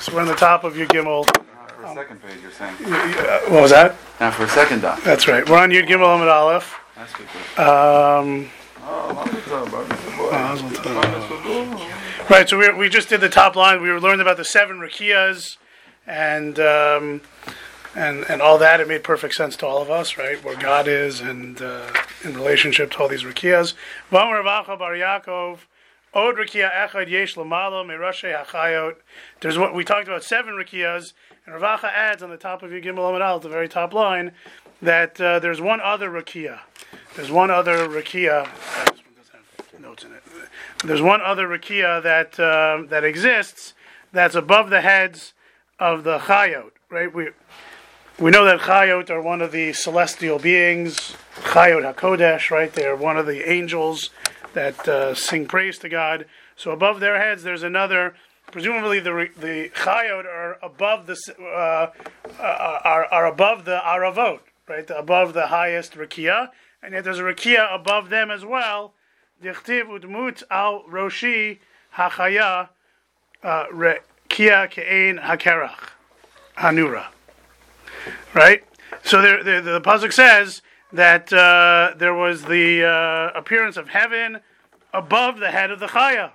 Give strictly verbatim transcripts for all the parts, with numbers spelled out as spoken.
So we're on the top of Yud Gimel. Uh, for a second page, you're saying. Uh, what was that? Now for a second dot. That's right. We're on Yud Gimel Amud Aleph. That's good. Um, right, so we we just did the top line. We learned about the seven Rakiyas and um, and and all that. It made perfect sense to all of us, right? Where God is and uh, in relationship to all these Rakiyas. V'amar Ravacha bar Yaakov. Od Rakiya Echad Yesh Lamalo Merashe Hachayot. There's what we talked about seven Rakiyas, and Ravacha adds on the top of Yud Gimel Amud Aleph, the very top line, that uh, there's one other Rakiya. There's one other Rakiya. This one doesn't have notes in it. There's one other Rakiya that uh, that exists that's above the heads of the Chayot. Right? We we know that Chayot are one of the celestial beings. Chayot Hakodesh. Right? They are one of the angels that uh, sing praise to God. So above their heads, there's another. Presumably, the the Chayot are above the uh, uh, are are above the Aravot, right? Above the highest Rakiya, and yet there's a Rakiya above them as well. Dichtiv udmut al roshi hachaya Rakiya ke'ein hakerach hanura. Right. So there, the the pasuk says that uh, there was the uh, appearance of heaven above the head of the Chaya,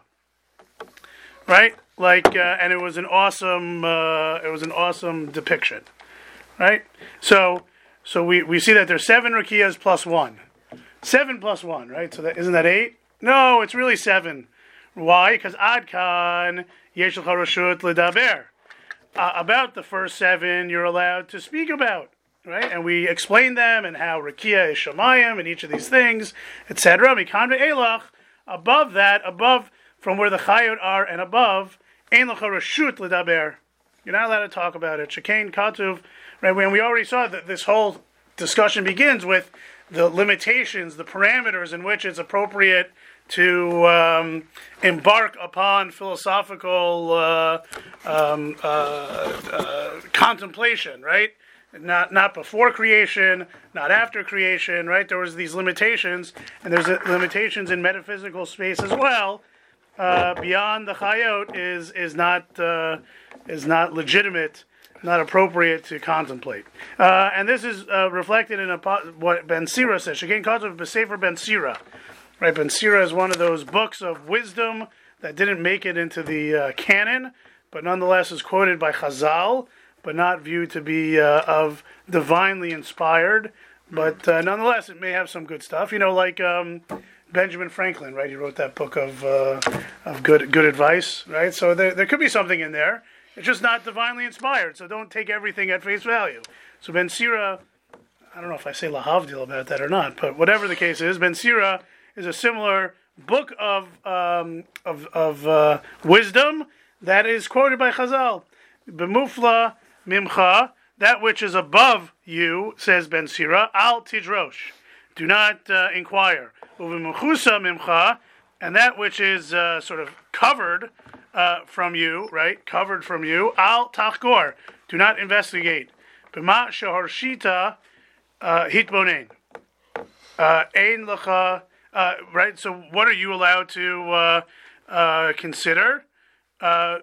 right? Like, uh, and it was an awesome, uh, it was an awesome depiction, right? So, so we, we see that there's seven Rakiyas plus one, seven plus one, right? So that isn't that eight? No, it's really seven. Why? Because Adkan Yesh Lecha Rashut Ledaber. About the first seven, you're allowed to speak about. Right, and we explain them and how Rakiya is Shamayim and each of these things, et cetera. Mikan ve'elach, above that, above from where the Chayot are and above, ein lecha reshut ledaber. You're not allowed to talk about it. Shekain katuv. Right, when we already saw that this whole discussion begins with the limitations, the parameters in which it's appropriate to um, embark upon philosophical uh, um, uh, uh, contemplation. Right. Not not before creation, not after creation, right? There was these limitations, and there's limitations in metaphysical space as well. Uh, beyond the Chayot is is not uh, is not legitimate, not appropriate to contemplate. Uh, and this is uh, reflected in a, what Ben Sira says. Shekain katuv b'sefer Ben Sira, right? Ben Sira is one of those books of wisdom that didn't make it into the uh, canon, but nonetheless is quoted by Chazal, but not viewed to be uh, of divinely inspired. But uh, nonetheless, it may have some good stuff. You know, like um, Benjamin Franklin, right? He wrote that book of uh, of good good advice, right? So there there could be something in there. It's just not divinely inspired. So don't take everything at face value. So Ben Sira, I don't know if I say lahavdil about that or not, but whatever the case is, Ben Sira is a similar book of um, of of uh, wisdom that is quoted by Chazal. B'mufla Mimcha, that which is above you, says Ben Sira, al tidrosh, do not uh, inquire. Uvimuchusa Mimcha, and that which is uh, sort of covered uh, from you, right, covered from you, al tachgor, do not investigate. B'ma shehorshita hitbonein, ein lecha, right, so what are you allowed to uh, uh, consider? Uh,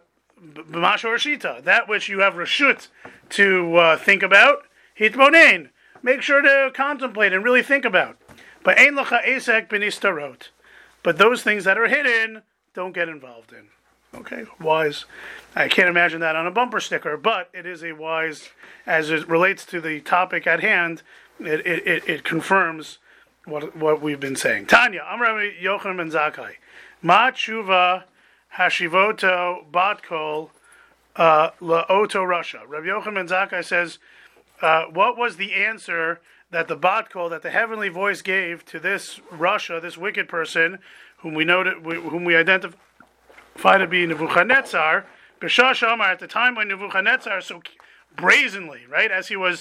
that which you have reshut to uh, think about, hitbonein, make sure to contemplate and really think about. But ein lecha esek b'nistarot, but those things that are hidden, don't get involved in. Okay, wise. I can't imagine that on a bumper sticker, but it is a wise, as it relates to the topic at hand. It it, it, it confirms what what we've been saying. Tanya, Amar Rabbi Yochanan ben Zakkai, Ma tshuva Hashivoto Batkol uh, Laoto Russia. Rabbi Yochanan ben Zakkai says, uh, what was the answer that the Batkol, that the heavenly voice gave to this Russia, this wicked person, whom we know that, whom we identify to be Nebuchadnezzar, B'shah Shamar, at the time when Nebuchadnezzar so brazenly, right, as he was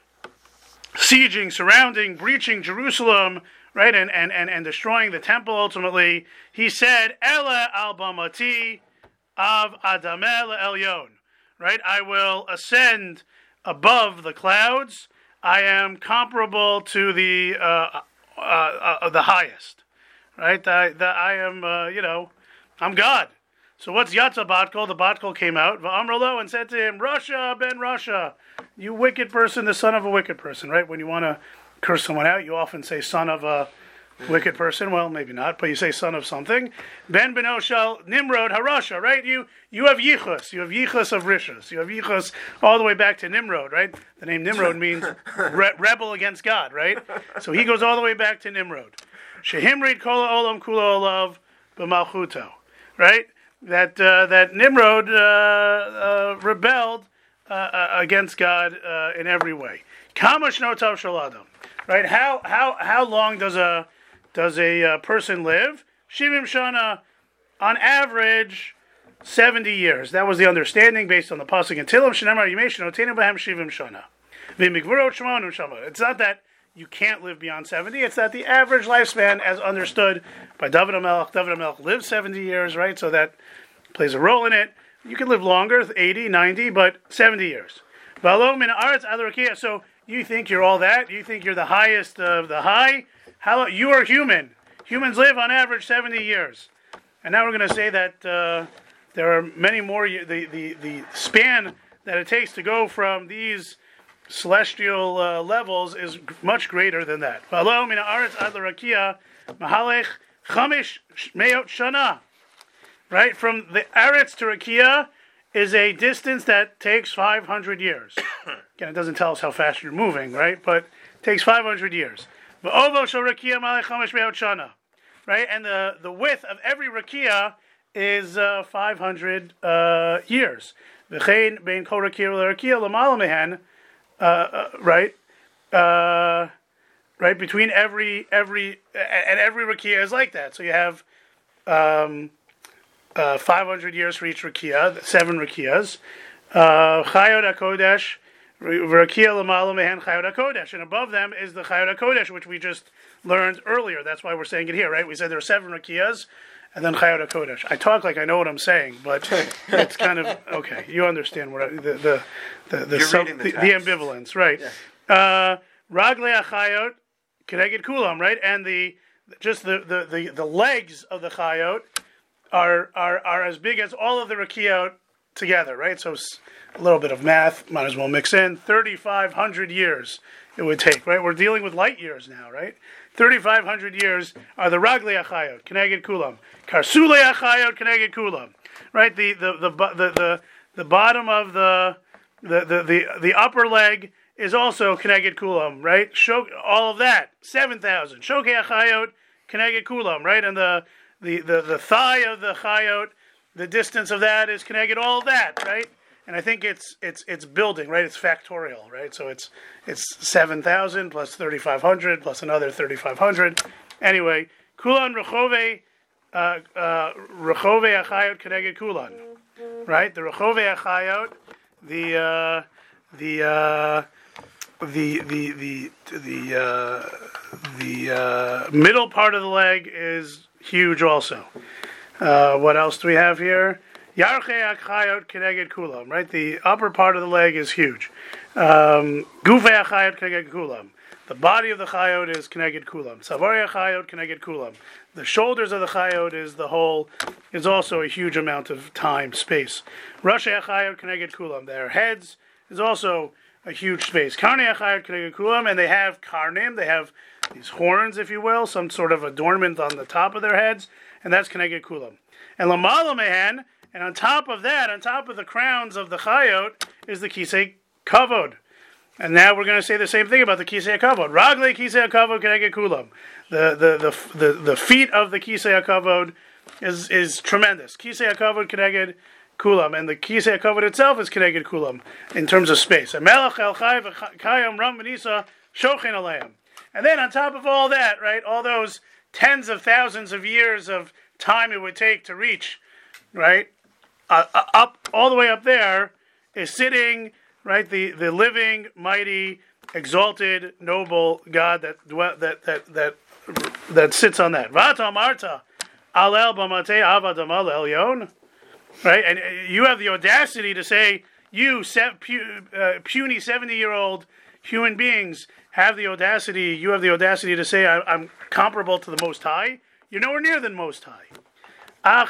sieging, surrounding, breaching Jerusalem, right, and, and, and, and destroying the temple ultimately, he said, Ela al bamati av adamel elyon, right, I will ascend above the clouds, I am comparable to the uh, uh, uh, the highest, right, I, the, I am, uh, you know, I'm God, So what's Yatza Batkol? The Batkol came out, Va'amrolo, and said to him, Russia, Ben Russia, you wicked person, the son of a wicked person, right? When you want to curse someone out, you often say son of a wicked person. Well, maybe not, but you say son of something. Ben Benoshal Nimrod Harasha, right? You you have yichus. You have yichus of rishus. You have yichus all the way back to Nimrod, right? The name Nimrod means re- rebel against God, right? So he goes all the way back to Nimrod. Shehimrid kol olam kulo olav b'malchuto, right? That uh, that Nimrod uh, uh, rebelled uh, uh, against God uh, in every way. Kama shnotav shaladam, right? How how how long does a does a uh, person live? Shivim shana, on average, seventy years. That was the understanding based on the pasuk in Tilim Shenamar Yimei Shenoteinu B'hem Shivim shana. V'mikvurot Shemonu shama. It's not that you can't live beyond seventy. It's that the average lifespan, as understood by David HaMelech, David HaMelech lived seventy years, right? So that plays a role in it. You can live longer, eighty, ninety, but seventy years. So you think you're all that? You think you're the highest of the high? How you are human. Humans live on average seventy years. And now we're going to say that uh, there are many more, the, the, the span that it takes to go from these celestial uh, levels is much greater than that. Right? From the Aretz to Rakia is a distance that takes five hundred years. Again, it doesn't tell us how fast you're moving, right? But it takes five hundred years. Right? And the, the width of every Rakia is uh, five hundred uh, years. Uh, uh, right, uh, right between every every and every rakia is like that. So you have um, uh, five hundred years for each rakia, seven rakias. Chayot Hakodesh, rakia l'malam mehen Chayot Hakodesh, and above them is the Chayot Hakodesh, which we just learned earlier. That's why we're saying it here, right? We said there are seven rakias, and then Chayot Hakodesh. I talk like I know what I'm saying, but it's kind of okay. You understand what I, the the the the, so, the, the, the ambivalence, right? Raglei Achayot Keneged Kulam, right? And the just the, the, the, the legs of the Chayot are are are as big as all of the Rakiyot together, right? So a little bit of math might as well mix in. thirty-five hundred years it would take, right? We're dealing with light years now, right? thirty-five hundred years are the Raglei Achayot Keneged Kulam. Karsulei Achayot Keneged Kulam, right? The the the the the, the bottom of the the, the the the upper leg is also Keneged Kulam, right? Shok, all of that, seven thousand. Shokei Achayot Keneged Kulam, right? And the, the, the, the thigh of the Chayot, the distance of that is Keneged all of that, right? And I think it's it's it's building, right? It's factorial, right? So it's it's seven thousand plus thirty-five hundred plus another thirty-five hundred. Anyway, Kulan Rechove uh, uh, Rechove Achayot Keneged Kulan, right? The Rechove Achayot, the uh, the uh, the the the the uh, the uh, middle part of the leg is huge also. Uh, what else do we have here? Yarchei Achayot Keneged Kulam, right? The upper part of the leg is huge. Um, Gufei Achayot Keneged Kulam. The body of the Chayot is Keneged Kulam. Savari Achayot Keneged Kulam. The shoulders of the Chayot is the whole, is also a huge amount of time, space. Rashi Achayot Keneged Kulam. Their heads is also a huge space. Karnei Achayot Keneged Kulam, and they have karnim, they have these horns, if you will, some sort of adornment on the top of their heads, and that's Keneged Kulam. And Lamala Mehen, and on top of that, on top of the crowns of the Chayot, is the Kisei Kavod. And now we're going to say the same thing about the Kisei Kavod. Raglei Kisei Kavod Keneged Kulam. The the the the the feet of the Kisei Kavod is is tremendous. Kisei Kavod Keneged Kulam, and the Kisei Kavod itself is Keneged Kulam in terms of space. And Melech El Chai v'Kayam Ram V'Nisa Shochin Aleim. And then on top of all that, right, all those tens of thousands of years of time it would take to reach, right, uh, up all the way up there is sitting, right, the, the living, mighty, exalted, noble God that that that that that sits on that. Vata Marta Alel B'Matei Avadam Al Elyon, right, and you have the audacity to say, you puny seventy-year-old human beings have the audacity. You have the audacity to say, I, I'm comparable to the Most High. You're nowhere near the Most High. Ach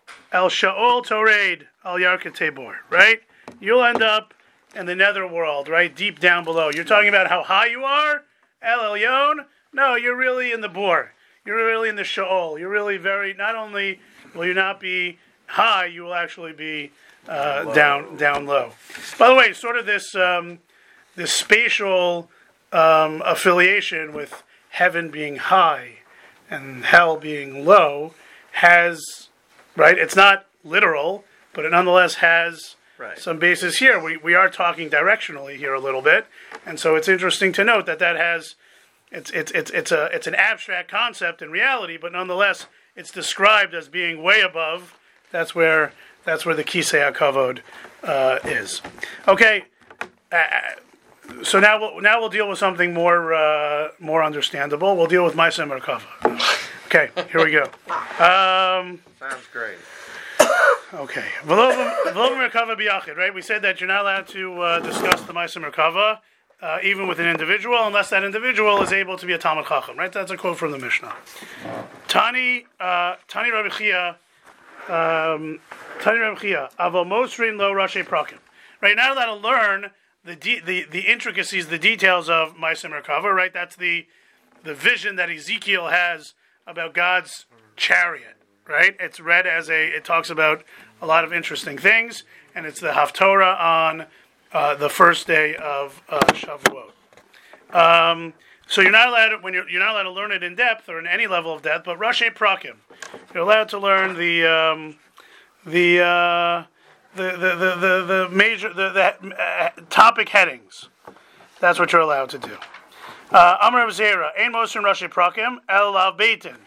El Sha'ol Toreid Al Yarkut Tabor, right? You'll end up in the netherworld, right? Deep down below. You're talking about how high you are? El Elyon? No, you're really in the bor. You're really in the Sha'ol. You're really very, not only will you not be high, you will actually be uh, down down low. By the way, sort of this um, this spatial um, affiliation with heaven being high and hell being low has, right, it's not literal, but it nonetheless has right. some basis here. We we are talking directionally here a little bit, and so it's interesting to note that that has, it's it's it's it's a it's an abstract concept in reality, but nonetheless it's described as being way above. That's where that's where the Kisei HaKavod uh, is. Okay, uh, so now we'll now we'll deal with something more uh, more understandable. We'll deal with Ma'aseh Merkava. Okay, here we go. Um, Sounds great. Okay, V'lo Merkava b'yachid, right? We said that you're not allowed to uh, discuss the Ma'aseh Merkava uh, even with an individual unless that individual is able to be a Talmid Chacham, right? That's a quote from the Mishnah. Tani uh, Tani Rabbi Chia. Um, Tani Rabbi Chia, Aval Mosrin Lo Rashi Prakim. Right, now that I'll learn the de- the the intricacies, the details of Ma'aseh Merkava, right? That's the the vision that Ezekiel has about God's chariot, right? It's read as a, it talks about a lot of interesting things, and it's the Haftorah on uh, the first day of uh, Shavuot. Um, so you're not allowed to, when you're you're not allowed to learn it in depth or in any level of depth, but Rashi Prakim. You're allowed to learn the um, the, uh, the, the the the the major the, the uh, topic headings. That's what you're allowed to do. Amar Rav Zera, Ein Mosrin Rashi Prakim El Lav Beitin.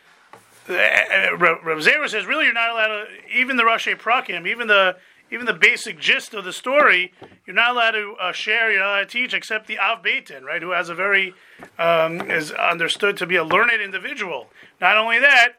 Rav Zera says, really, you're not allowed to, even the Rashi Prakim, even the even the basic gist of the story, you're not allowed to uh, share, you're not allowed to teach, except the Av Beitin, right, who has a very um, is understood to be a learned individual. Not only that,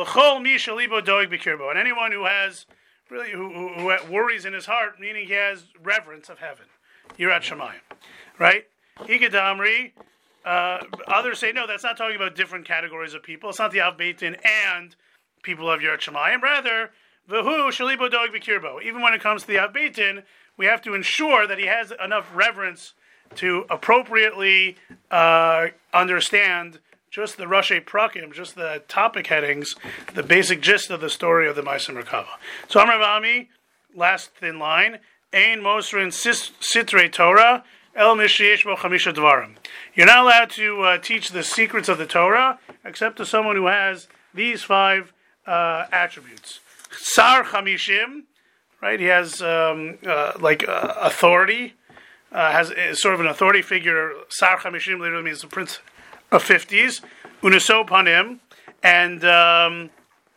and anyone who has really who, who, who worries in his heart, meaning he has reverence of heaven, Yirat Shamayim, right? Hikadamri. Uh, others say no. That's not talking about different categories of people. It's not the Av Beitin and people of Yirat Shamayim. Rather, v'hu shalibo doeg b'kirbo. Even when it comes to the Av Beitin, we have to ensure that he has enough reverence to appropriately uh, understand just the Rashi Prakim, just the topic headings, the basic gist of the story of the Ma'aseh Merkava. So Amar Vami, last thin line, Ein Mosrin Sitrei Torah El Misheyesh Bo Chamisha Dvarim. You're not allowed to uh, teach the secrets of the Torah except to someone who has these five uh, attributes. Sar Chamishim, right? He has um, uh, like uh, authority, uh, has is sort of an authority figure. Sar Chamishim literally means the prince of fifties, Unaso Panim, and um,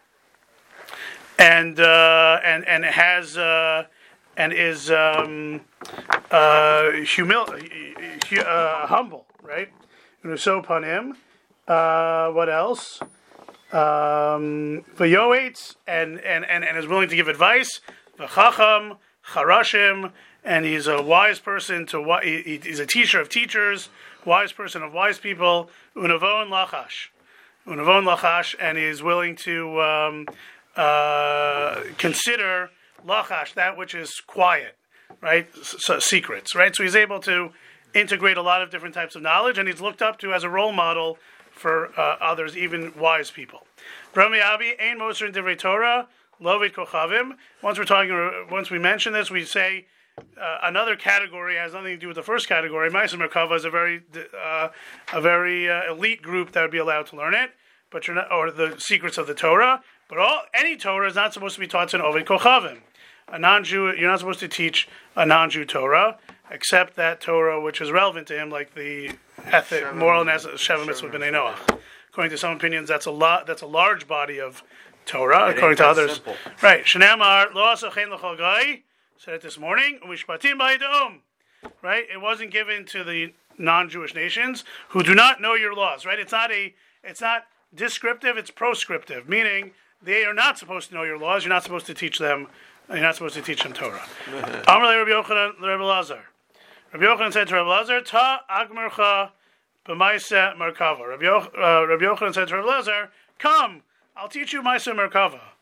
and uh, and and has uh, and is um, uh, humil- uh, humble, right? Unaso Panim. Uh, what else? Um, V'yoetz, and, and and and is willing to give advice. V'chacham Charashim, and he's a wise person. To he, he's a teacher of teachers. Wise person of wise people, unavon lachash, unavon lachash, and he is willing to um, uh, consider lachash, that which is quiet, right? So, secrets, right? So he's able to integrate a lot of different types of knowledge, and he's looked up to as a role model for uh, others, even wise people. Rami Abi, ein Mosrin divrei Torah, lovit kochavim. Once we're talking, once we mention this, we say. Uh, another category has nothing to do with the first category. Ma'aseh Merkava is a very, uh, a very uh, elite group that would be allowed to learn it, but you're not, or the secrets of the Torah. But all any Torah is not supposed to be taught to an Ovid Kochavim. A non-Jew, you're not supposed to teach a non-Jew Torah, except that Torah which is relevant to him, like the ethic, Sheva, moral and Sheva Mitzvah B'nai Noach. According to some opinions, that's a lot. That's a large body of Torah. It according to others, simple. Right? Shnamar lo asachein l'chol gai. Said it this morning. Right? It wasn't given to the non-Jewish nations who do not know your laws. Right? It's not a. It's not descriptive. It's proscriptive, meaning they are not supposed to know your laws. You're not supposed to teach them. You're not supposed to teach them Torah. Amar Rabbi Yochanan, Rabbi Lazar. Rabbi Yochanan said to Rabbi Lazar, "Ta agmercha b'Ma'aseh Merkava." Rabbi Yochanan said to Rabbi Lazar, "Come, I'll teach you Ma'aseh Merkava."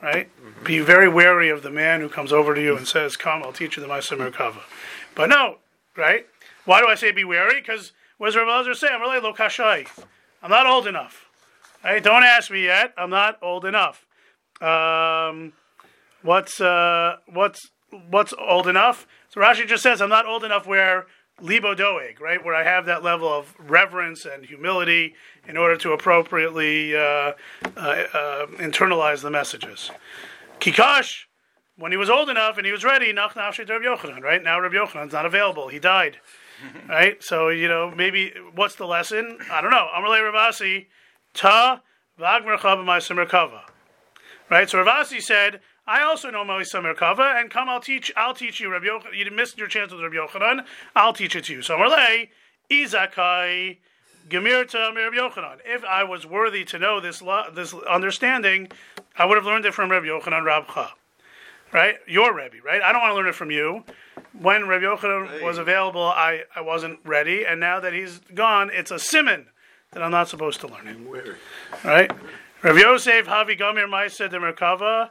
right? Mm-hmm. Be very wary of the man who comes over to you and says, "Come, I'll teach you the Ma'aser Merkava." But no, right? Why do I say be wary? Because what does Rav Elazar say? I'm really lo kashai. I'm not old enough. Right? Don't ask me yet. I'm not old enough. Um, what's uh, what's what's old enough? So Rashi just says I'm not old enough where libo doeg, right? Where I have that level of reverence and humility in order to appropriately uh, uh, uh, internalize the messages. Kikash, when he was old enough and he was ready, nach nafshe to Rabbi Yochanan, right? Now Rabbi Yochanan's not available. He died, right? So, you know, maybe, what's the lesson? I don't know. Amalei Ravasi, ta v'agmercha b'ma'aser merkava. Right? So Ravasi said, I also know Ma'aser Merkava, and come, I'll teach. I'll teach you, Rabbi Yochanan. You missed your chance with Rabbi Yochanan. I'll teach it to you. So Amalei Izakai Gemirta Rabbi Yochanan. If I was worthy to know this this understanding, I would have learned it from Rabbi Yochanan Rabcha. Right? Your Rebbe, right? I don't want to learn it from you. When Rabbi Yochanan was available, I, I wasn't ready, and now that he's gone, it's a siman that I'm not supposed to learn it. Right? Rav Yosef Havi Gamir Ma'aser de Merkava.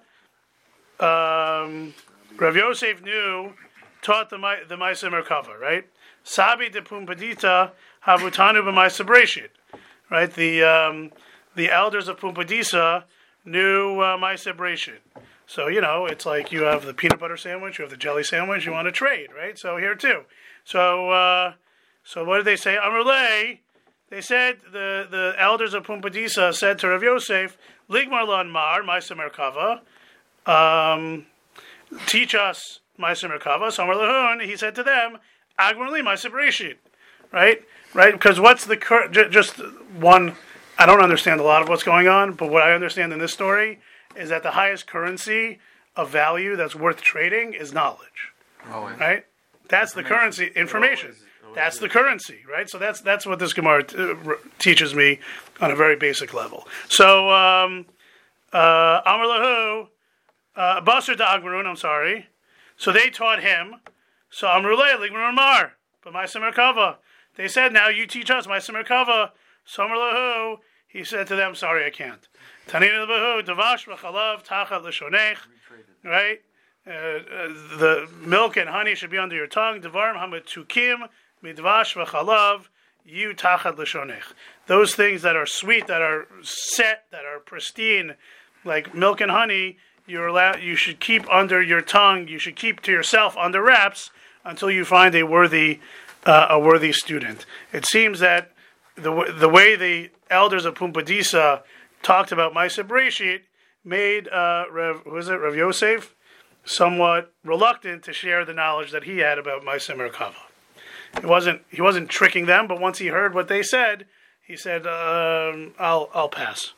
Um, Rav Yosef knew, taught the the Ma'aser Merkava, right? Sabi de Pumpadita Havutanu b'Ma'aser Breshit, right? The um, the elders of Pumpadisa knew uh, Ma'aser Breshit. So, you know, it's like you have the peanut butter sandwich, you have the jelly sandwich, you want to trade, right? So here too. So, uh, so what did they say? Amrulay, they said, the, the elders of Pumpadisa said to Rav Yosef, Ligmar lan mar, Ma'aser Merkava, um, teach us Ma'aser Merkava. So Amar Lahun, he said to them, Agmarli Ma'aser Breshit, right? Right? Because what's the, cur- j- just one, I don't understand a lot of what's going on, but what I understand in this story is that the highest currency of value that's worth trading is knowledge, oh, right? That's the currency, information. Always, always that's is. The currency, right? So that's that's what this Gemara t- r- teaches me on a very basic level. So, um, uh, Amar Lahu, uh, Basar da Agmarun, I'm sorry. So they taught him. So Amar Lahu, Ligmar Mar, but Ma'aser Merkava. They said, now you teach us Ma'aser Merkava. So Amar Lahu, he said to them, sorry, I can't. Tanina l'behu, davash v'chalav tachat l'shonech, right? Uh, uh, the milk and honey should be under your tongue. Devarim hametukim midvash v'chalav you tachat l'shonech. Those things that are sweet, that are set, that are pristine, like milk and honey, you're allowed. You should keep under your tongue. You should keep to yourself under wraps until you find a worthy, uh, a worthy student. It seems that the the way the elders of Pumpadisa talked about Ma'aser Breshit made uh, Rev, who is it, Rav Yosef, somewhat reluctant to share the knowledge that he had about Ma'aser Merkava. He wasn't he wasn't tricking them, but once he heard what they said, he said, um, "I'll I'll pass."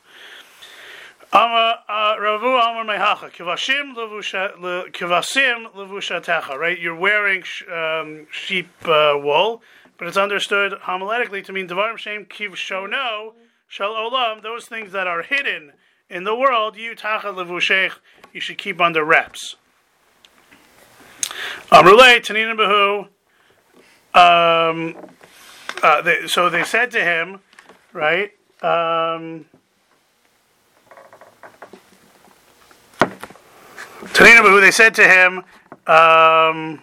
Ravu Amar Mehacha Kivashim Levushatecha. Right, you're wearing um, sheep uh, wool, but it's understood homiletically to mean Devarim Shem Kivshono. Shal olam, those things that are hidden in the world, you tachat levushech, you should keep under wraps. Amrulay tanina behu. Um, uh, they, so they said to him, right? Um, tanina behu. They said to him, um,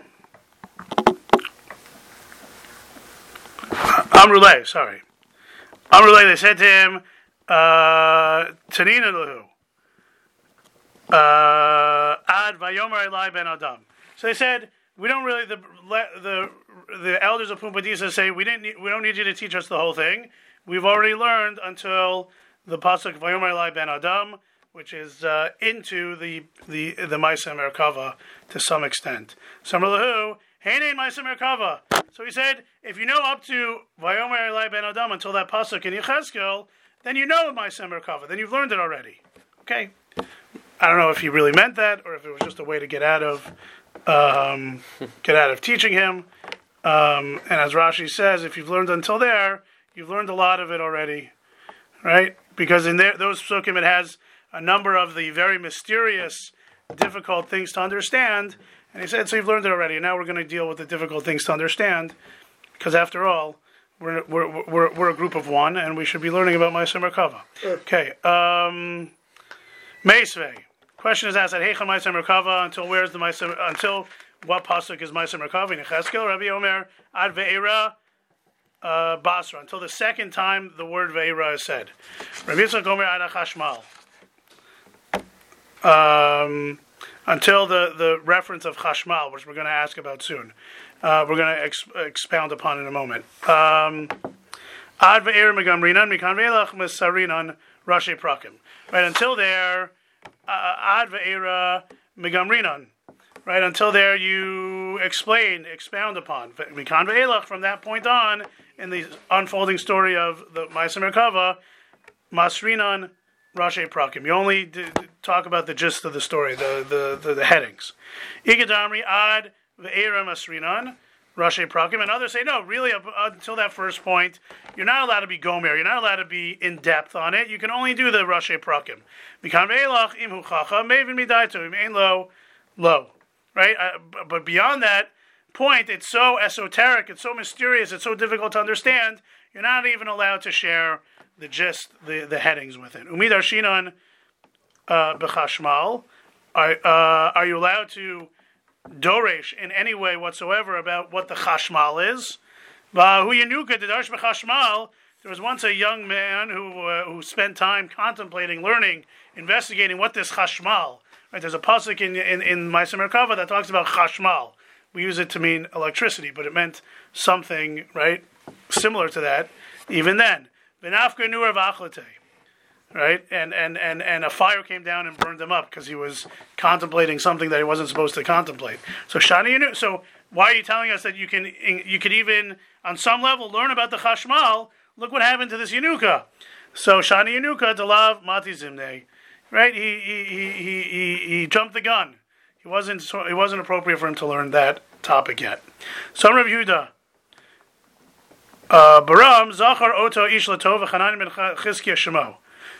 Amrulay. Sorry. Amrulay, they said to him, Tanina Lahu, Ad Vayomer Elai Ben Adam. So they said, we don't really, the the the elders of Pumpadisa say, we didn't need, we don't need you to teach us the whole thing. We've already learned until the pasuk Vayomer Elai Ben Adam, which is uh, into the the the Ma'aser Merkava to some extent. So Amrulay, Heinein Ma'aser Merkava. So he said, if you know up to Vayomer Elai Ben Adam until that pasuk in Yechezkel, then you know Ma'aser Merkava. Then you've learned it already. Okay. I don't know if he really meant that or if it was just a way to get out of um, get out of teaching him. Um, and as Rashi says, if you've learned until there, you've learned a lot of it already, right? Because in there, those psukim, it has a number of the very mysterious, difficult things to understand. And he said, so you've learned it already. And now we're going to deal with the difficult things to understand. Because after all, we're we're we're, we're a group of one, and we should be learning about Ma'aser Merkava. Okay. Um, Meisvei. question is asked at Heichon Ma'aser Merkava, until where's the Ma'aser, until what pasuk is Ma'aser Merkava in Yecheskel? Rabbi Omer ad ve'era uh, Basra, until the second time the word ve'era is said. Rabbi Yitzchak Omer ad Chashmal. Um, until the, the reference of Chashmal, which we're going to ask about soon. Uh, we're going to ex- expound upon in a moment. Um, Ad ve'er megamrinan mikan ve'elach mesarinan rashi prakim. Right, until there, uh, ad ve'era megamrinan. Right, until there you explain, expound upon. Mikan ve'elach, from that point on, in the unfolding story of the Ma'aser Merkava, masrinan rashi prakim. You only d- d- talk about the gist of the story, the, the, the, the headings. Igadamri ad ve'era masrinan rashi prakim, and others say no. Really, up until that first point, you're not allowed to be gomer. You're not allowed to be in depth on it. You can only do the rashi prakim. Mikan ve'elach imhu chacha mevin midayto im ein lo lo. Right, uh, but beyond that point, it's so esoteric, it's so mysterious, it's so difficult to understand. You're not even allowed to share the gist, the, the headings with it. Umidar shinan b'chashmal. Are uh, are you allowed to doresh in any way whatsoever about what the chashmal is? There was once a young man who uh, who spent time contemplating, learning, investigating what this chashmal. Right, there's a pasuk in in, in Ma'aser Merkava that talks about chashmal. We use it to mean electricity, but it meant something right similar to that. Even then, v'nafka nur v'achlate. Right, and, and, and, and a fire came down and burned him up because he was contemplating something that he wasn't supposed to contemplate. So Shani Yanu, so why are you telling us that you can you could even on some level learn about the chashmal? Look what happened to this Yanuka. So Shani Yanuka delav mati zimnei. Right, he he, he he he he jumped the gun. He wasn't it wasn't appropriate for him to learn that topic yet. So Rav Yehuda. Baram zachar oto ish latov v'chanan ben Chizkiya shemo.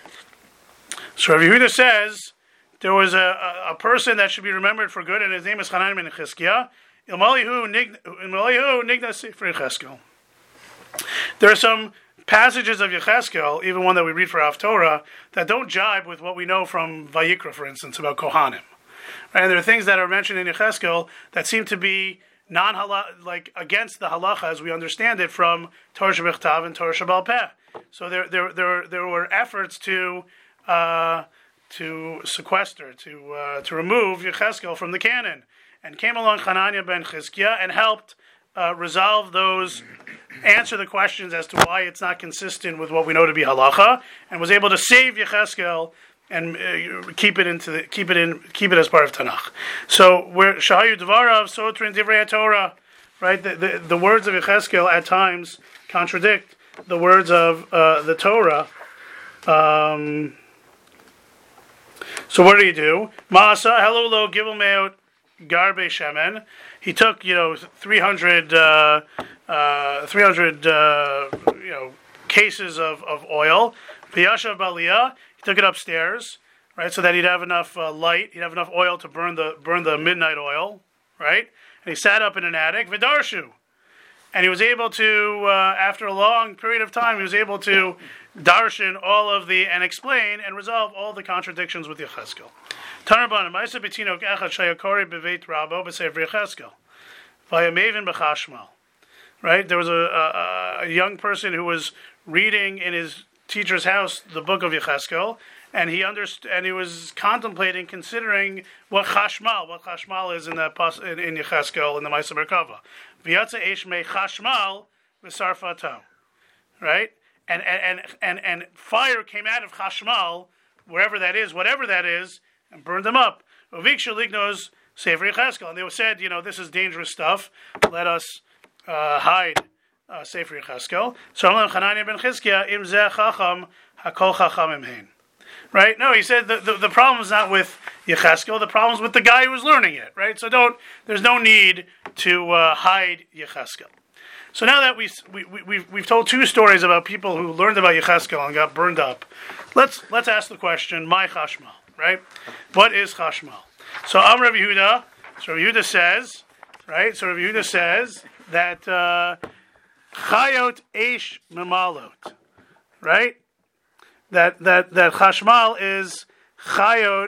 So Rav Yehuda says there was a, a, a person that should be remembered for good, and his name is Chanan ben Chizkiya. Ilmalihu nigna sifrei Yecheskel. There are some passages of Yecheskel, even one that we read for Haftorah, that don't jibe with what we know from Vayikra, for instance, about Kohanim. Right? And there are things that are mentioned in Yecheskel that seem to be non like against the halacha as we understand it from Torah Shebechtav and Torah Shebal Peh. So there, there, there, there were efforts to uh, to sequester, to uh, to remove Yecheskel from the canon, and came along Hananiah ben Chizkiah and helped uh, resolve those. Answer the questions as to why it's not consistent with what we know to be halacha, and was able to save Yecheskel and uh, keep it into the, keep it in keep it as part of Tanakh. So where Shahayu Dvarav Sotrin Divrei Torah, right? The, the the words of Yecheskel at times contradict the words of uh, the Torah. Um, so what did he do? Maasa Hello Lo Gibel Meot Garbe Shemen. He took you know three hundred. Uh, Uh, three hundred, uh, you know, cases of, of oil. Piyasha Baliyah, he took it upstairs, right, so that he'd have enough uh, light, he'd have enough oil to burn the burn the midnight oil, right? And he sat up in an attic, Vidarshu, and he was able to, uh, after a long period of time, he was able to darshan all of the and explain and resolve all the contradictions with Yecheskel. Tanarban, Ma'aser B'tinok Echad Shayakori B'veit Rabo B'Sefer Yecheskel, Vayamevin B'Chashmal. Right, there was a, a, a young person who was reading in his teacher's house the book of Yecheskel, and he understood, and he was contemplating, considering what chashmal, what chashmal is in the in, in Yecheskel in the Ma'aser Merkava. V'yatza eish me chashmal v'sarfato. Right, and and and and and fire came out of chashmal, wherever that is, whatever that is, and burned them up. Uvikshu lignos sefer Yecheskel, and they said, you know, this is dangerous stuff. Let us. Uh, hide uh, Sefer Yecheskel. So Amar Hananiah ben Chizkiah im zeh chacham hakol chachamim hein. Right? No, he said the, the, the problem is not with Yecheskel. The problem is with the guy who was learning it. Right? So don't. There's no need to uh, hide Yecheskel. So now that we, we we we've we've told two stories about people who learned about Yecheskel and got burned up, let's let's ask the question: My chashmal. Right? What is chashmal? So Amar Rav Yehuda. So Rav Yehuda says. Right? So Rav Yehuda says. That uh, chayot eish memalot, right? That that that chashmal is chayot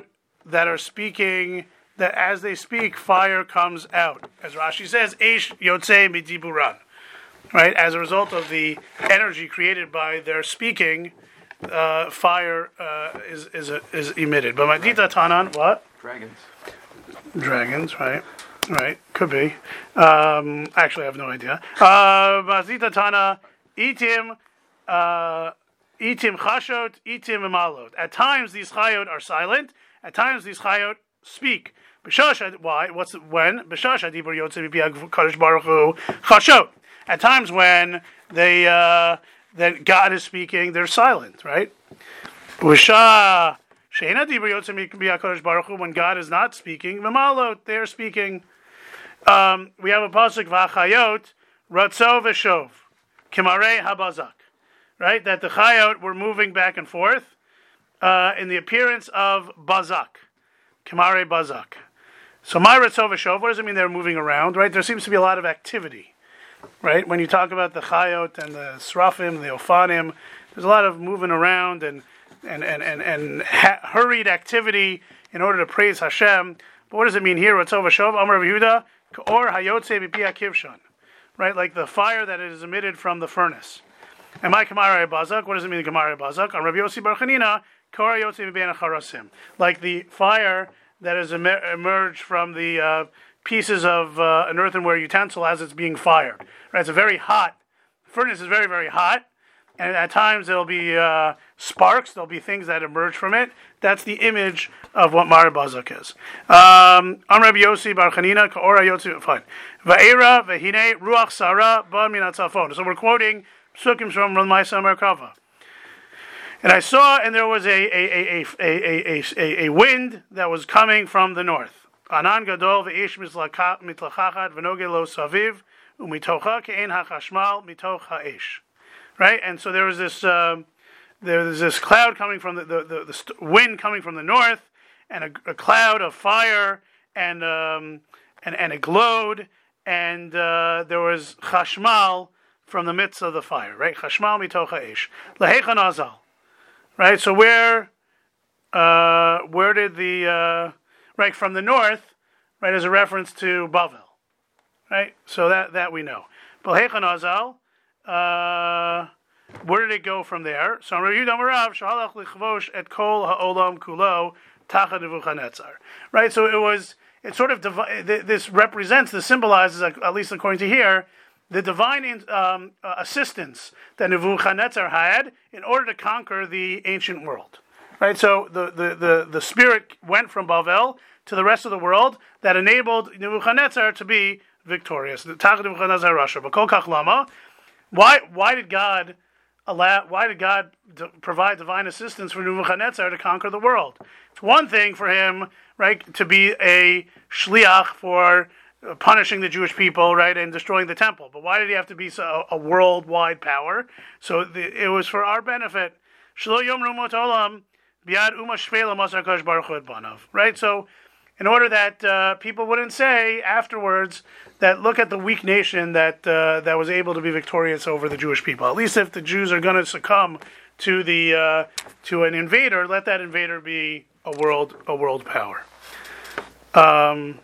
that are speaking, that as they speak, fire comes out. As Rashi says, Eish Yotzei Midiburan. Right? As a result of the energy created by their speaking, uh, fire uh, is is is emitted. But Madita Tanan, what? Dragons. Dragons, right? Right, could be. Um, actually, I have no idea. Madita Tana, Itim, uh, Itim Chashot, Itim Emalot. At times, these Chayot are silent. At times, these Chayot speak. B'shash, why? What's when? B'shash Adibur Yotzei B'Piag Kadosh Baruch Hu Chashot. At times when they uh, that God is speaking, they're silent, right? When God is not speaking, v'malot, they're speaking. Um, we have a pasuk v'achayot ratzo v'shov kimarei habazak, right? That the chayot were moving back and forth uh, in the appearance of bazak, kimarei bazak. So my ratzo v'shov, what does it mean? They're moving around, right? There seems to be a lot of activity. Right, when you talk about the chayot and the srafim, the ofanim, there's a lot of moving around and and and and, and ha- hurried activity in order to praise Hashem. But what does it mean here? Ratzov Vashov Amar Yehuda or Hayotze B'Pia Kivshan, right? Like the fire that is emitted from the furnace. And my Kamara Bazak, what does it mean? Kamara Bazak on Rabbi Yossi Bar Chanina, Kor Hayotze B'Bein Charasim, like the fire that has em- emerged from the uh, pieces of uh, an earthenware utensil as it's being fired. Right, it's a very hot furnace. Is very very hot, and at times there'll be uh, sparks. There'll be things that emerge from it. That's the image of what Mar Bazak is. Um, Am Rabbi Yossi Bar Chanina Ka'ora Yotzi. Fine. Va'era v'hine ruach sara ba min hatzafon. So we're quoting psukim from Ramai Merkava. And I saw, and there was a a a a a a, a, a wind that was coming from the north. Anan gadol ve'ish mitlachachat v'nogeh lo saviv. Umitocha ke'en hachashmal mitoch ha'esh, right? And so there was this, uh, there was this cloud coming from the the, the, the st- wind coming from the north, and a, a cloud of fire, and um, and and it glowed, and uh, there was chashmal from the midst of the fire, right? Chashmal mitoch ha'esh lahechan azal, right? So where, uh, where did the uh, right from the north, right, as a reference to Bavel. Right, so that, that we know. Balhechan Azal, uh, where did it go from there? So Rabbi Yehuda Marav Shalach Lichvosh et Kol Ha'olam Kulo Tachad Nebuchadnezzar. Right, so it was. It sort of divi- this represents, this symbolizes, at least according to here, the divine um, uh, assistance that Nebuchadnezzar had in order to conquer the ancient world. Right, so the the the, the spirit went from Bavel to the rest of the world that enabled Nebuchadnezzar to be victorious. Why? Why did God allow? Why did God d- provide divine assistance for Nebuchadnezzar to conquer the world? It's one thing for him, right, to be a shliach for punishing the Jewish people, right, and destroying the temple. But why did he have to be so, a worldwide power? So the, it was for our benefit. Right. So, in order that uh, people wouldn't say afterwards that look at the weak nation that uh, that was able to be victorious over the Jewish people. At least if the Jews are going to succumb to the uh, to an invader, let that invader be a world a world power. Um,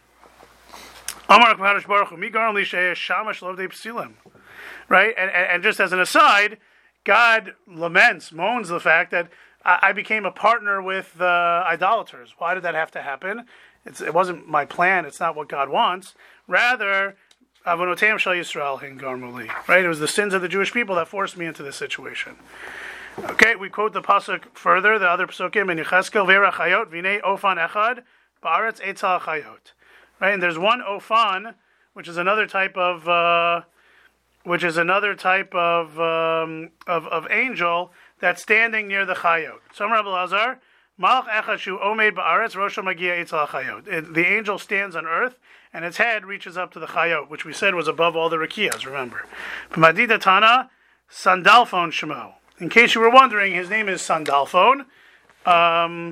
right, and, and just as an aside, God laments, moans the fact that I became a partner with uh, idolaters. Why did that have to happen? It's, it wasn't my plan. It's not what God wants. Rather, avonoteim shel Yisrael hingarmu li. Right? It was the sins of the Jewish people that forced me into this situation. Okay, we quote the pasuk further, the other pasukim in Yecheskel, Ve'era chayot v'nei ofan echad ba'aretz eitzal chayot. Right, and there's one ofan, which is another type of, uh, which is another type of um, of, of angel that's standing near the chayot. So Rabbi Lazar. Malach echad shu omed ba'aretz rosho magia eitzal chayot. The angel stands on earth, and its head reaches up to the chayot, which we said was above all the rakiyas. Remember, B'madida Tana Sandalphon Shemo. In case you were wondering, his name is Sandalphon. Um,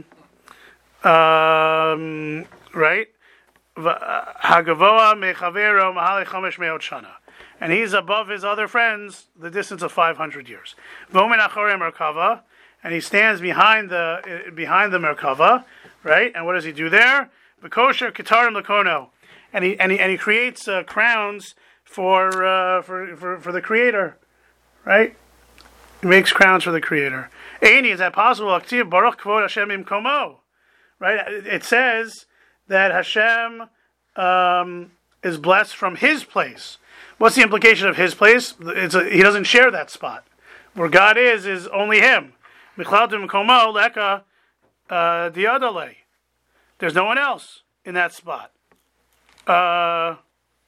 um, right? Hagavoa mechavero mahale chamesh meot shana. And he's above his other friends the distance of five hundred years. Vomen achorei merkava. And he stands behind the behind the Merkava. right? And what does he do there? V'kosher kitarim lakono, and he and he and he creates uh, crowns for, uh, for for for the Creator, right? He makes crowns for the Creator. Eini, is that possible? Aktiv baruch kvod Hashem imkomo, right? It says that Hashem um, is blessed from His place. What's the implication of His place? It's a, he doesn't share that spot. Where God is is only Him. Michladim komo leka diadale. There's no one else in that spot. Uh,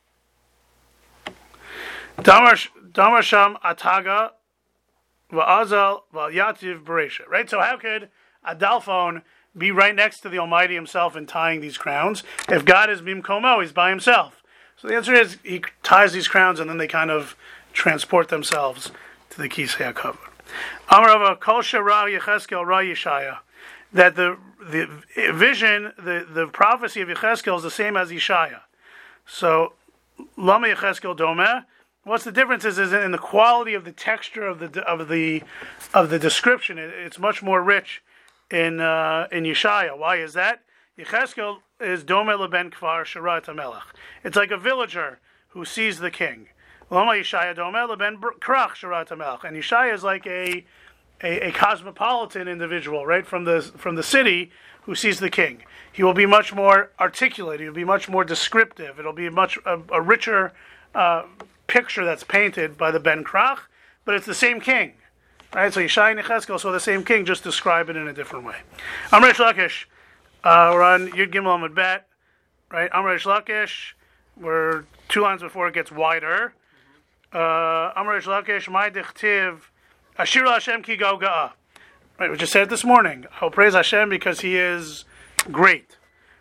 Damar Sham Ataga Va'azal Va'yativ Beresha. Right? So how could a Dalphon be right next to the Almighty Himself and tying these crowns if God is Bimkomo, He's by Himself? So the answer is He ties these crowns and then they kind of transport themselves to the Kisei HaKavod. Amarava Kol Shara Yecheskel Ra Yeshaya. That the the vision, the, the prophecy of Yecheskel is the same as Yeshaya. So, Lama Yecheskel Domeh. What's the difference is, is in the quality of the texture of the of the of the description. It, it's much more rich in uh, in Yeshaya. Why is that? Yecheskel is Domeh leben Kfar Sharat HaMelech. It's like a villager who sees the king. Lama Yeshaya Domeh leben Krach Sharat HaMelech. And Yeshaya is like a A, a cosmopolitan individual, right, from the from the city, who sees the king. He will be much more articulate. He will be much more descriptive. It'll be much a, a richer uh, picture that's painted by the Ben Krach, but it's the same king, right? So Yeshaya and Yecheskel saw the same king, just describe it in a different way. Amr Reish Lakish, uh, we're on Yud Gimel Amud Bet, right? Amr Reish Lakish, we're two lines before it gets wider. Uh, Amr Reish Lakish, my dichtiv. Ashira Hashem ki gauga'a. Right, we just said it this morning. I'll praise Hashem because He is great.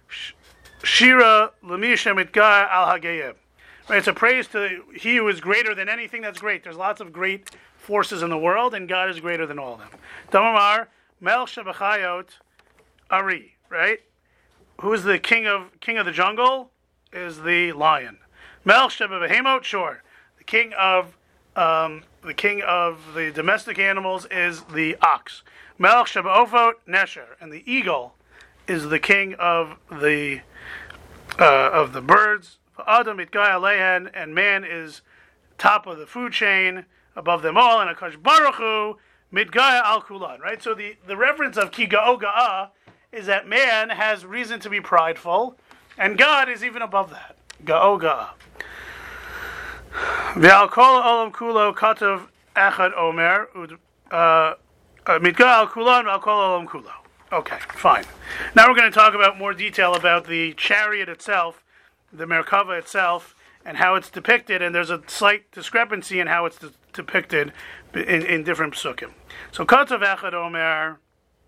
Shira l'mi shemitga al hageyim. Right, it's a praise to He who is greater than anything that's great. There's lots of great forces in the world, and God is greater than all of them. Damar Melech shebachayot Ari. Right, who is the king of king of the jungle? Is the lion. Melech shebehemot, sure. The king of um, The king of the domestic animals is the ox. Melech Shebaofot Nesher, and the eagle is the king of the uh, of the birds. Adam Itgai Alehen, and man is top of the food chain, above them all. And Akash Baruch Hu Midgaya Al Kulan. Right. So the the reference of Ki Ga'o Ga'a is that man has reason to be prideful, and God is even above that. Ga'o Ga'a. V'al kol olam kulo katav echad omer mitga al kulan v'al kol olam kulo. Okay, fine. Now we're going to talk about more detail about the chariot itself, the Merkava itself, and how it's depicted. And there's a slight discrepancy in how it's de- depicted in, in different psukim. So katav echad omer,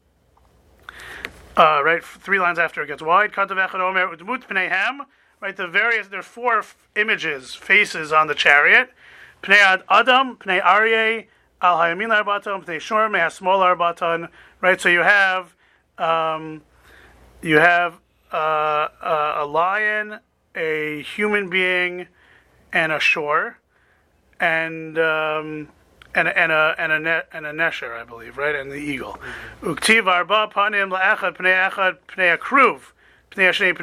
uh, right, three lines after it gets wide. Katav echad omer udmut pneihem. Right, the various, there are four f- images, faces on the chariot. Pnei Adam, Pnei Aryeh, Al Hayamin Arbatan, Pnei Shor, Pnei Small Arbatan. Right, so you have, um, you have uh, uh, a lion, a human being, and a shore, and um, and and a and a ne- and a nesher, I believe, right, and the eagle. Uktiv Arba Panim LaEchad Pnei Echad Pnei Akruv. And in, in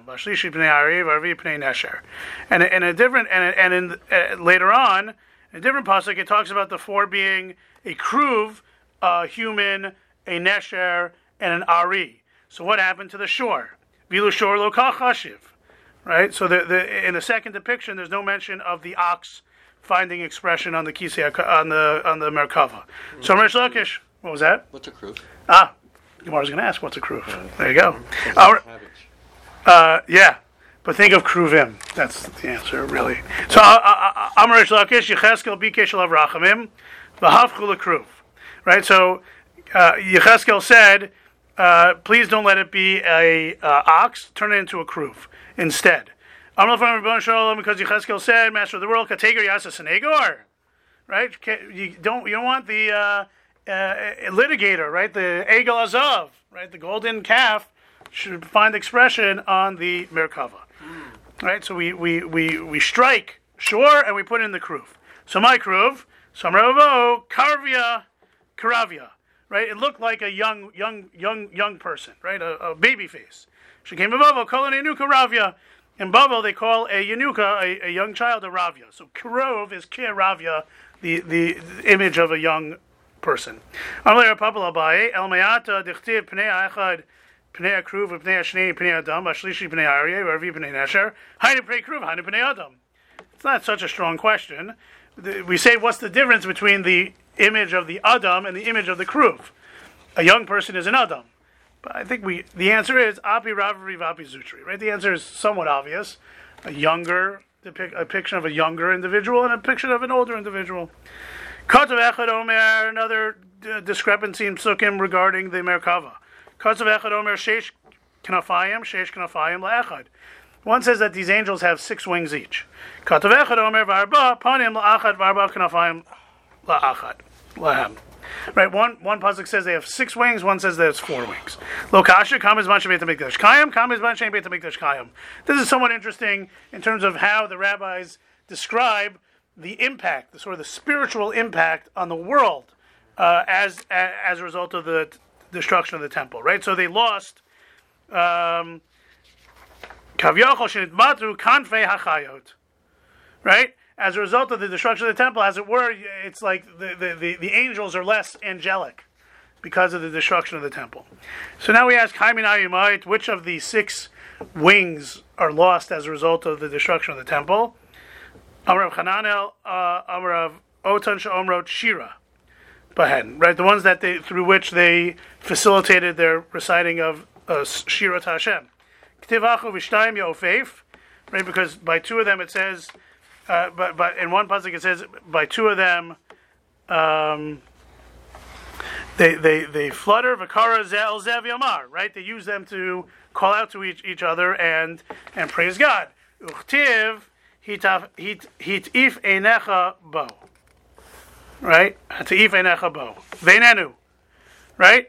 a different and and in uh, later on, in a different pasuk, it talks about the four being a kruv, a human, a nesher, and an ari. So what happened to the shore? Vilu shor lo kach hashiv. Right. So the, the in the second depiction, there's no mention of the ox finding expression on the kisei on the on the merkava. Mm-hmm. So Reish Lakish, what was that? What's a kruv? Ah. Gemara's going to ask, what's a kruv? Uh, there you go. Our, uh, yeah, but think of kruvim. That's the answer, really. So, Amar Reish Lakish, Yecheskel bikesh alav rachamim, v'hafchu lekruv. Right, so uh, Yecheskel said, uh, please don't let it be a uh, ox, turn it into a kruv instead. Amar Lefan Rebbeinu Shalom, because Yecheskel said, Master of the world, kategar yasa senegor. Right, you don't you don't want the uh, Uh, litigator, right? The Egel Azav, right? The golden calf should find expression on the Merkava, mm. right? So we, we, we, we strike shore and we put in the kruv. So my kruv, Samravo, Karvia, Karavia, right? It looked like a young, young, young, young person, right? A, a baby face. She came to Bavel, call an Yanuka Ravya. In Bavel, they call a Yanuka, a, a young child, a Ravya. So Kirov is Kir Ravya, the, the, the image of a young person. Amalei Rapapal Abaye, El Mayata, Dichtiv, Pnei Echad, Pnei Akruv, Pnei Ashnei, Pnei Adam, Ashlishi, Pnei Aryeh, Ravi, Pnei Nesher, Haine Pnei Kruv, Haine Pnei Adam. It's not such a strong question. We say, what's the difference between the image of the Adam and the image of the Kruv? A young person is an Adam. But I think we the answer is Api Ravari Vapi Zutri, right? The answer is somewhat obvious. A younger depic, a picture of a younger individual and a picture of an older individual. Katav Echad Omer, another uh, discrepancy in Psukim regarding the Merkava. Katav Echad Omer Sheish Knafayim, Sheish Knafayim LaEchad. One says that these angels have six wings each. Katav Echad Omer Varba Panim LaAchad Varba Knafayim LaAchad Lahem. Right, one one pasuk says they have six wings, one says there's four wings. Lokasha, kam is Beit HaMikdash Kayim, kam is Beit HaMikdash Kayim. This is somewhat interesting in terms of how the rabbis describe the impact, the sort of the spiritual impact on the world uh, as a, as a result of the t- destruction of the temple. Right, so they lost um, Kavyachol shenitmatru kanfei hachayot. Right. As a result of the destruction of the temple, as it were, it's like the, the, the, the angels are less angelic because of the destruction of the temple. So now we ask, which of the six wings are lost as a result of the destruction of the temple? Amrav Chananel, Amrav Otan Sha'omrot Shira. Bahen, right? The ones that they through which they facilitated their reciting of uh, Shira Hashem. K'tivachu v'shtayim ya'ofeif, right? Because by two of them it says, Uh, but but in one pasuk it says by two of them, um, they they they flutter v'kara zel zev yamar, right? They use them to call out to each each other and and praise God. Uchtiv hitaf hit hitif einecha bo, right? Hitif einecha bo veinenu, right?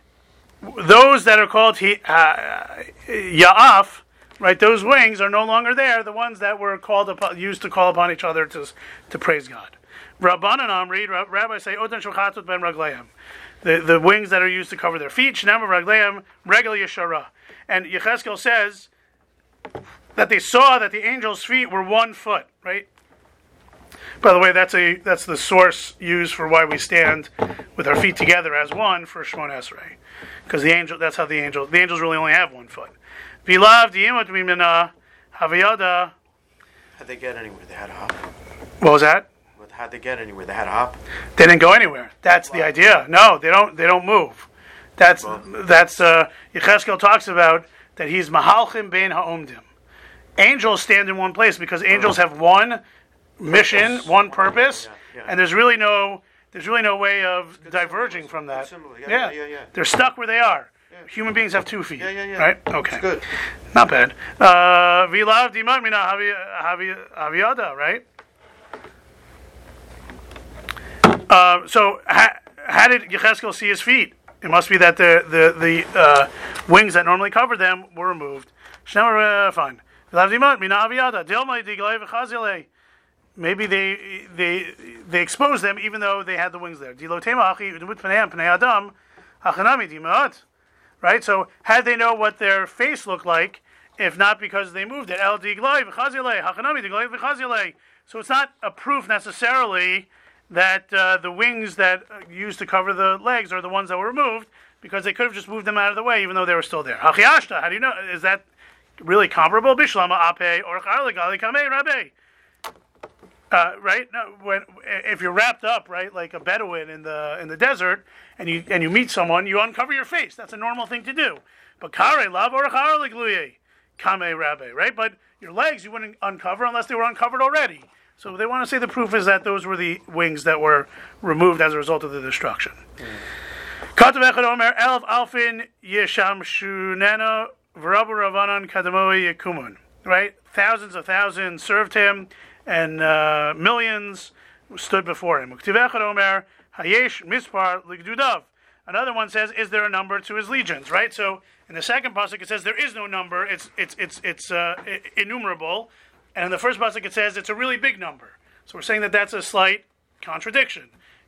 Those that are called he, uh, ya'af. Right, those wings are no longer there. The ones that were called upon, used to call upon each other to to praise God. Rabbanan Amri, rabbis say, Otan shochatut ben ragleim. The the wings that are used to cover their feet. Shnam ragleim regel yeshara. And Yechezkel says that they saw that the angels' feet were one foot. Right. By the way, that's a that's the source used for why we stand with our feet together as one for Shmon Esrei, because the angel that's how the angels the angels really only have one foot. Vilav diimot mimena haviyada. How'd they get anywhere? They had a hop. What was that? How'd they get anywhere? They had a hop. They didn't go anywhere. That's wow. the idea. No, they don't. They don't move. That's well. that's. Uh, Yechezkel talks about that he's mahalchim bein haomdim. Angels stand in one place because angels have one mission, one purpose, yeah, yeah. and there's really no there's really no way of diverging from that. Yeah, yeah. Yeah, yeah, they're stuck where they are. Yeah. Human beings have two feet, yeah, yeah, yeah. right? Okay, that's good. Not bad. Vilav dimad mina haviyada, right? Uh, so, ha, how did Yechezkel see his feet? It must be that the the the uh, wings that normally cover them were removed. Uh, fine. Maybe they they they exposed them even though they had the wings there. Right? So had they know what their face looked like, if not because they moved it. So it's not a proof necessarily that uh, the wings that uh, used to cover the legs are the ones that were removed, because they could have just moved them out of the way even though they were still there. How do you know? Is that really comparable? Bishlama ape or kame rabbe. Uh, right? No, when if you're wrapped up, right, like a Bedouin in the in the desert, and you and you meet someone, you uncover your face. That's a normal thing to do. But kare lav or kame rabbe, right? But your legs you wouldn't uncover unless they were uncovered already. So they want to say the proof is that those were the wings that were removed as a result of the destruction. Katav echad omer elf alfin yesham shunena v'rabu ravanan kadamoi yekumun. Right? Thousands of thousands served him, and uh, millions stood before him. Ktiv echad omer hayesh mispar ligdudav. Another one says, is there a number to his legions? Right? So in the second pasuk it says there is no number. It's it's it's it's uh, innumerable. And in the first pasuk it says it's a really big number. So we're saying that that's a slight contradiction.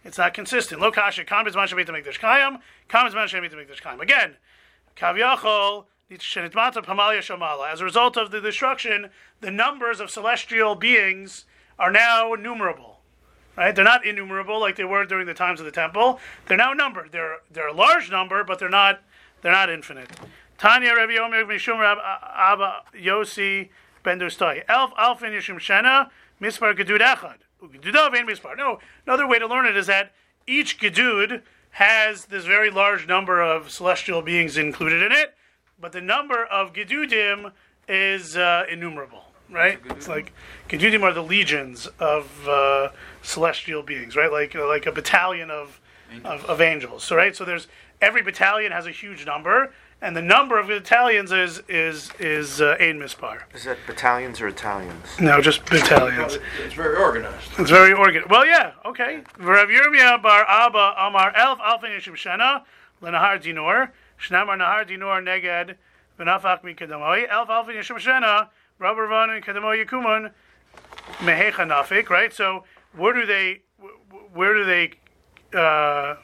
It's not consistent. Lo kasha kam bezman shemita mikdash kayim, kam bezman shemita mikdash kayim. Again, kavyachol shenitmata pamalia shamala. As a result of the destruction, the numbers of celestial beings are now numerable. Right? They're not innumerable like they were during the times of the temple. They're now numbered. They're they're a large number, but they're not they're not infinite. Tanya Rabbi Omer Mishum Rab Abba Yosi Ben Dostai. Elf Alfin Yishum Shena Mispar Gedud Echad. Gedudav Ein Mispar. No, another way to learn it is that each Gedud has this very large number of celestial beings included in it, but the number of Gedudim is uh, innumerable. Right? It's like Gedudim are the legions of uh, celestial beings, right? Like uh, like a battalion of, of of angels. So right, so there's every battalion has a huge number, and the number of battalions is is is uh, ein mispar. Is that battalions or Italians? No, just battalions. It's very organized. It's very organized. Well, yeah, okay. Rav Yirmiyah bar Abba Amar Elf Alfin Yishim Shena Lenahar Dinor Shnamar Nahar Dinor Neged V'Nafach Mikadamoi Elf Alfin Yishim Shena Rabbi Ravon and Kadamo Yikumun Mehecha Nafik, right? So where do they where do they uh,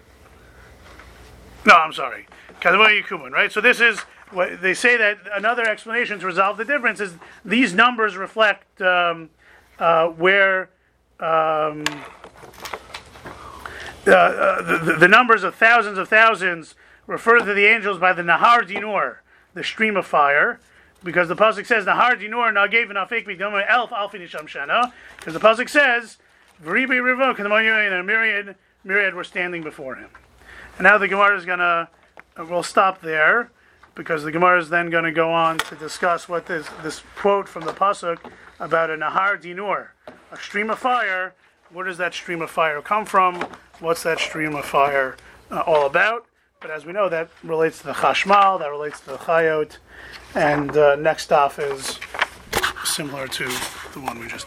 no, I'm sorry. Kadamo Yikumun, right? So this is what they say that another explanation to resolve the difference is these numbers reflect um, uh, where um, uh, uh, the, the numbers of thousands of thousands refer to the angels by the Nahar Dinur, the stream of fire. Because the pasuk says Nahar Dinur Nagev Nafik Mikdam Elf Alfin Yisham Shana. Because the pasuk says V'Ribi Rivo Kadamoyu and a myriad myriad were standing before him. And now the Gemara is gonna uh, we'll stop there because the Gemara is then going to go on to discuss what this this quote from the pasuk about a Nahar Dinur, a stream of fire. Where does that stream of fire come from? What's that stream of fire uh, all about? But as we know, that relates to the Chashmal, that relates to the Chayot, and uh, next off is similar to the one we just